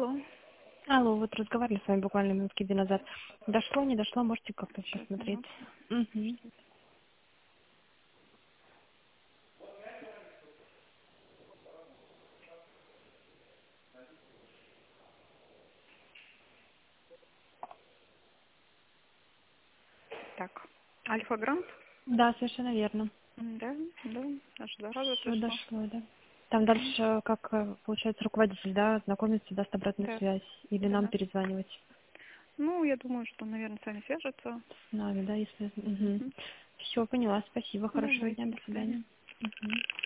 Алло. Алло, вот разговаривали с вами буквально минутки две назад. Дошло, не дошло, можете как-то сейчас 5 смотреть. минут. Угу. Так. Альфа-Грант? Да, совершенно верно. Да, да. Аж 2 раза Все пришло. дошло, да. Там Мгм. дальше, как получается, руководитель, да, знакомится, даст обратную Да, связь. Или нам да. перезванивать Ну, я думаю, что, наверное, сами свяжутся. с нами, да, если... Угу. Мгм. Все, поняла, спасибо, хорошего Давайте, дня, до до свидания. свидания. Угу.